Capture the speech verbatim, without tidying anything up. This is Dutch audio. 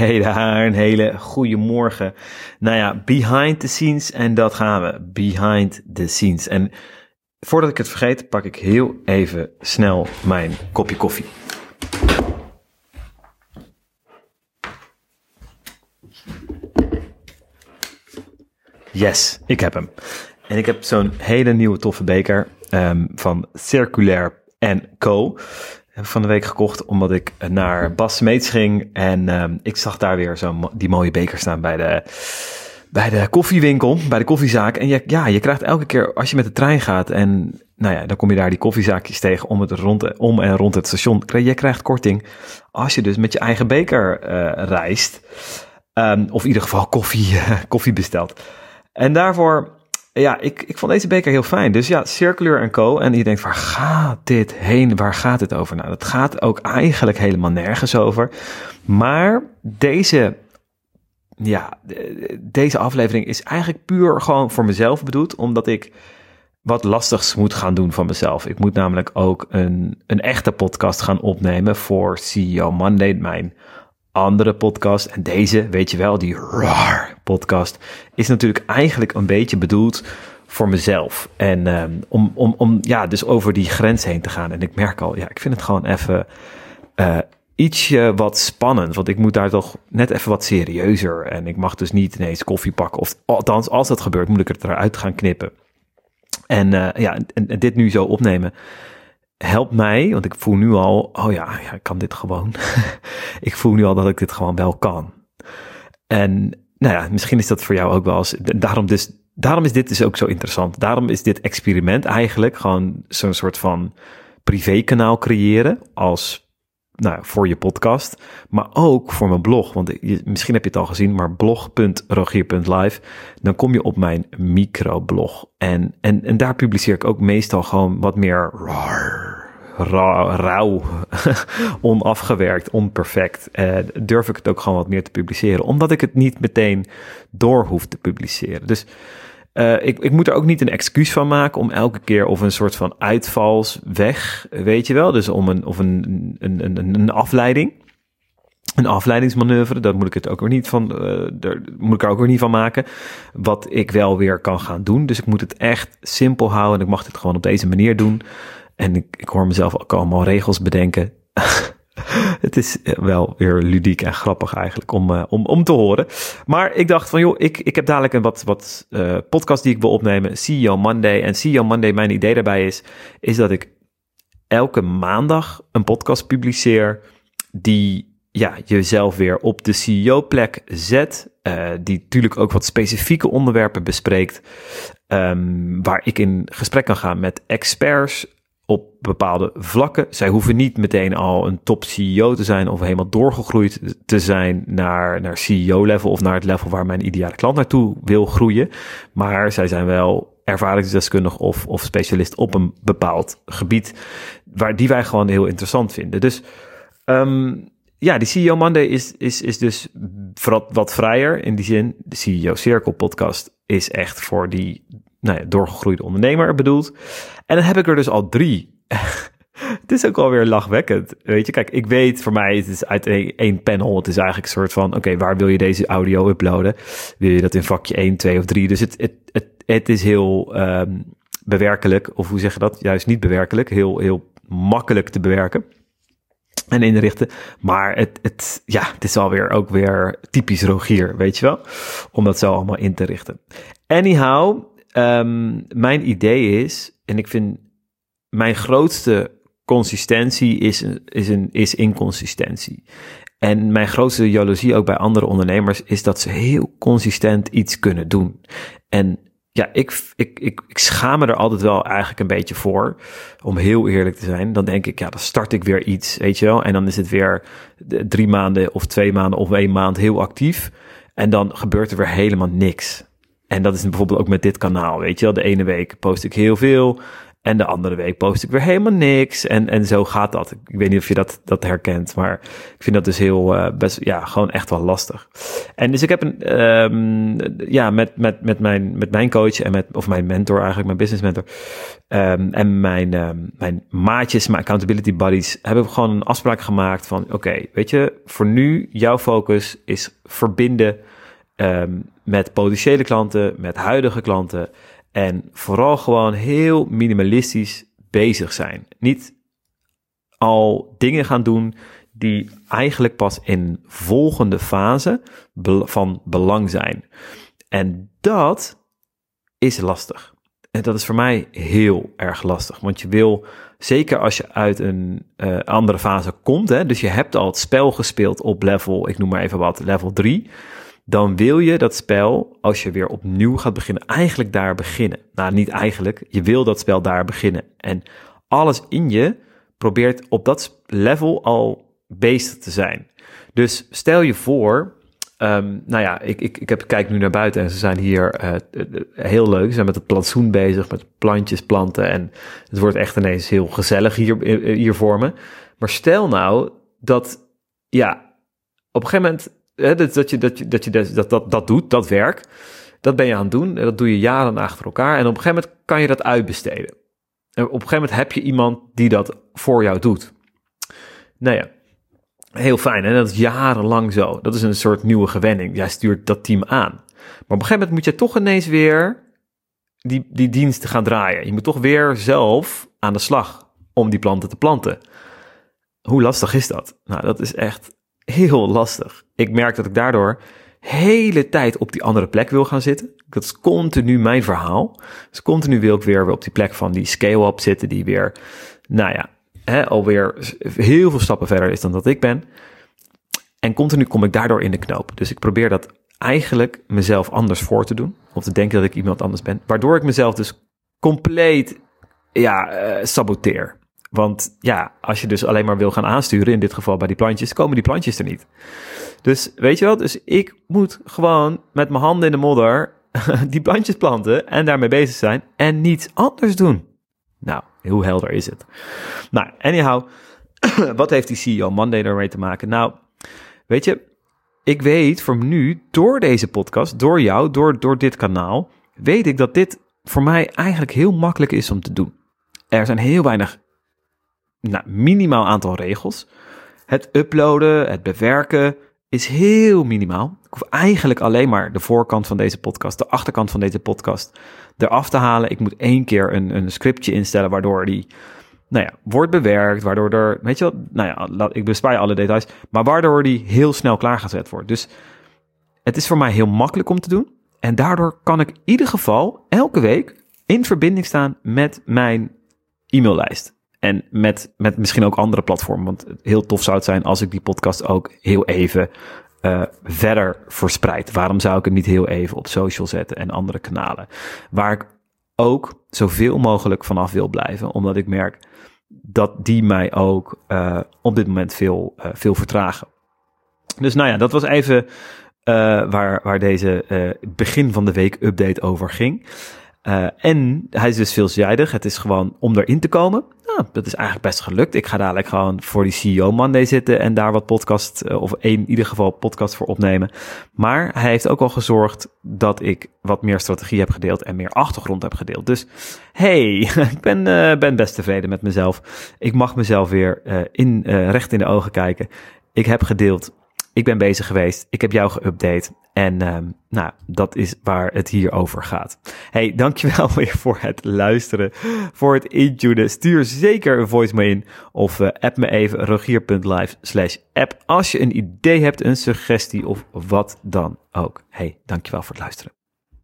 Hey daar, een hele goede morgen. Nou ja, behind the scenes en dat gaan we. Behind the scenes. En voordat ik het vergeet, pak ik heel even snel mijn kopje koffie. Yes, ik heb hem. En ik heb zo'n hele nieuwe toffe beker um, van Circulair en Co. Heb ik van de week gekocht omdat ik naar Bas Smeets ging. En um, ik zag daar weer zo die mooie beker staan bij de, bij de koffiewinkel, bij de koffiezaak. En je, ja, je krijgt elke keer als je met de trein gaat en nou ja, dan kom je daar die koffiezaakjes tegen om, het rond, om en rond het station. Je krijgt korting als je dus met je eigen beker uh, reist. Um, of in ieder geval koffie, uh, koffie bestelt. En daarvoor, ja, ik, ik vond deze beker heel fijn. Dus ja, Circulair en Co. En je denkt, waar gaat dit heen? Waar gaat het over? Nou, dat gaat ook eigenlijk helemaal nergens over. Maar deze, ja, deze aflevering is eigenlijk puur gewoon voor mezelf bedoeld. Omdat ik wat lastigs moet gaan doen van mezelf. Ik moet namelijk ook een, een echte podcast gaan opnemen voor C E O Monday, mijn andere podcast. En deze, weet je wel, die raar podcast is natuurlijk eigenlijk een beetje bedoeld voor mezelf. En um, om, om, om ja, dus over die grens heen te gaan. En ik merk al, ja, ik vind het gewoon even uh, ietsje wat spannend. Want ik moet daar toch net even wat serieuzer. En ik mag dus niet ineens koffie pakken. Of althans, als dat gebeurt, moet ik het eruit gaan knippen. En uh, ja, en, en dit nu zo opnemen helpt mij, want ik voel nu al, oh ja, ja ik kan dit gewoon. Ik voel nu al dat ik dit gewoon wel kan. En nou ja, misschien is dat voor jou ook wel eens, daarom dus, daarom is dit dus ook zo interessant. Daarom is dit experiment eigenlijk gewoon zo'n soort van privékanaal creëren als, nou, voor je podcast, maar ook voor mijn blog. Want je, misschien heb je het al gezien, maar blog punt rogier punt live, dan kom je op mijn microblog. En, en, en daar publiceer ik ook meestal gewoon wat meer raar, rauw, rauw onafgewerkt, onperfect. Uh, durf ik het ook gewoon wat meer te publiceren, omdat ik het niet meteen door hoef te publiceren. Dus Uh, ik, ik moet er ook niet een excuus van maken om elke keer of een soort van uitvalsweg, weet je wel. Dus om een, of een, een, een, een afleiding, een afleidingsmanoeuvre, daar moet ik het ook weer niet van, uh, daar moet ik er ook weer niet van maken. Wat ik wel weer kan gaan doen. Dus ik moet het echt simpel houden en ik mag dit gewoon op deze manier doen. En ik, ik hoor mezelf ook allemaal regels bedenken. Het is wel weer ludiek en grappig eigenlijk om, uh, om, om te horen. Maar ik dacht van joh, ik, ik heb dadelijk een wat, wat uh, podcast die ik wil opnemen. C E O Monday. En C E O Monday, mijn idee daarbij is, is dat ik elke maandag een podcast publiceer die ja, jezelf weer op de C E O-plek zet. Uh, die natuurlijk ook wat specifieke onderwerpen bespreekt. Um, waar ik in gesprek kan gaan met experts op bepaalde vlakken. Zij hoeven niet meteen al een top C E O te zijn of helemaal doorgegroeid te zijn naar, naar C E O-level of naar het level waar mijn ideale klant naartoe wil groeien. Maar zij zijn wel ervaringsdeskundig of, of specialist op een bepaald gebied waar die wij gewoon heel interessant vinden. Dus um, ja, die C E O Monday is, is, is dus wat, wat vrijer in die zin. De C E O Circle podcast is echt voor die nou ja, doorgegroeide ondernemer bedoeld. En dan heb ik er dus al drie. Het is ook alweer lachwekkend. Weet je, kijk, ik weet voor mij, het is uit één panel. Het is eigenlijk een soort van, oké, okay, waar wil je deze audio uploaden? Wil je dat in vakje één, twee of drie? Dus het, het, het, het is heel um, bewerkelijk, of hoe zeg je dat? Juist niet bewerkelijk, heel, heel makkelijk te bewerken en inrichten. Maar het, het, ja, het is alweer ook weer typisch Rogier, weet je wel? Om dat zo allemaal in te richten. Anyhow, um, mijn idee is, en ik vind mijn grootste consistentie is, is, een, is inconsistentie. En mijn grootste jaloezie ook bij andere ondernemers is dat ze heel consistent iets kunnen doen. En ja, ik, ik, ik, ik schaam me er altijd wel eigenlijk een beetje voor, om heel eerlijk te zijn. Dan denk ik, ja, dan start ik weer iets, weet je wel. En dan is het weer drie maanden of twee maanden of één maand heel actief. En dan gebeurt er weer helemaal niks. En dat is bijvoorbeeld ook met dit kanaal, weet je wel. De ene week post ik heel veel En de andere week post ik weer helemaal niks. En, en zo gaat dat. Ik weet niet of je dat, dat herkent. Maar ik vind dat dus heel uh, best, ja, gewoon echt wel lastig. En dus ik heb een, um, ja, met, met, met, mijn, met mijn coach en met, of mijn mentor eigenlijk, mijn business mentor. Um, en mijn, um, mijn maatjes, mijn accountability buddies, hebben we gewoon een afspraak gemaakt van, oké, okay, weet je, voor nu, jouw focus is verbinden um, met potentiële klanten, met huidige klanten. En vooral gewoon heel minimalistisch bezig zijn. Niet al dingen gaan doen die eigenlijk pas in volgende fase van belang zijn. En dat is lastig. En dat is voor mij heel erg lastig. Want je wil, zeker als je uit een uh, andere fase komt, hè, dus je hebt al het spel gespeeld op level, ik noem maar even wat, level drie... dan wil je dat spel, als je weer opnieuw gaat beginnen, eigenlijk daar beginnen. Nou, niet eigenlijk, je wil dat spel daar beginnen. En alles in je probeert op dat level al bezig te zijn. Dus stel je voor, um, nou ja, ik, ik, ik heb, kijk nu naar buiten en ze zijn hier uh, heel leuk. Ze zijn met het plantsoen bezig, met plantjes planten. En het wordt echt ineens heel gezellig hier, hier voor me. Maar stel nou dat, ja, op een gegeven moment, He, dat, dat, je, dat, je, dat, je dat, dat, dat doet, dat werk, dat ben je aan het doen. Dat doe je jaren achter elkaar. En op een gegeven moment kan je dat uitbesteden. En op een gegeven moment heb je iemand die dat voor jou doet. Nou ja, heel fijn. En dat is jarenlang zo. Dat is een soort nieuwe gewenning. Jij stuurt dat team aan. Maar op een gegeven moment moet je toch ineens weer die, die dienst gaan draaien. Je moet toch weer zelf aan de slag om die planten te planten. Hoe lastig is dat? Nou, dat is echt heel lastig. Ik merk dat ik daardoor hele tijd op die andere plek wil gaan zitten. Dat is continu mijn verhaal. Dus continu wil ik weer op die plek van die scale-up zitten, die weer, nou ja, hè, alweer heel veel stappen verder is dan dat ik ben. En continu kom ik daardoor in de knoop. Dus ik probeer dat eigenlijk mezelf anders voor te doen. Of te denken dat ik iemand anders ben. Waardoor ik mezelf dus compleet, ja, uh, saboteer. Want ja, als je dus alleen maar wil gaan aansturen, in dit geval bij die plantjes, komen die plantjes er niet. Dus weet je wat? Dus ik moet gewoon met mijn handen in de modder die plantjes planten en daarmee bezig zijn en niets anders doen. Nou, hoe helder is het? Nou, anyhow, wat heeft die C E O Monday daarmee te maken? Nou, weet je, ik weet voor nu, door deze podcast, door jou, door, door dit kanaal, weet ik dat dit voor mij eigenlijk heel makkelijk is om te doen. Er zijn heel weinig, nou, minimaal aantal regels. Het uploaden, het bewerken is heel minimaal. Ik hoef eigenlijk alleen maar de voorkant van deze podcast, de achterkant van deze podcast eraf te halen. Ik moet één keer een, een scriptje instellen waardoor die, nou ja, wordt bewerkt, waardoor er, weet je wat, nou ja, ik bespaar je alle details, maar waardoor die heel snel klaargezet wordt. Dus het is voor mij heel makkelijk om te doen. En daardoor kan ik in ieder geval elke week in verbinding staan met mijn e-maillijst. En met, met misschien ook andere platformen. Want heel tof zou het zijn als ik die podcast ook heel even uh, verder verspreid. Waarom zou ik het niet heel even op social zetten en andere kanalen? Waar ik ook zoveel mogelijk vanaf wil blijven. Omdat ik merk dat die mij ook uh, op dit moment veel, uh, veel vertragen. Dus nou ja, dat was even uh, waar, waar deze uh, begin van de week update over ging. Uh, en hij is dus veelzijdig. Het is gewoon om erin te komen. Nou, dat is eigenlijk best gelukt. Ik ga dadelijk gewoon voor die C E O Monday zitten en daar wat podcast, uh, of in ieder geval podcast voor opnemen. Maar hij heeft ook al gezorgd dat ik wat meer strategie heb gedeeld en meer achtergrond heb gedeeld. Dus hey, ik ben, uh, ben best tevreden met mezelf. Ik mag mezelf weer uh, in, uh, recht in de ogen kijken. Ik heb gedeeld. Ik ben bezig geweest. Ik heb jou geüpdate. En uh, nou, dat is waar het hier over gaat. Hey, dankjewel weer voor het luisteren, voor het intunen. Stuur zeker een voicemail in of uh, app me even rogier.live slash app als je een idee hebt, een suggestie of wat dan ook. Hey, dankjewel voor het luisteren.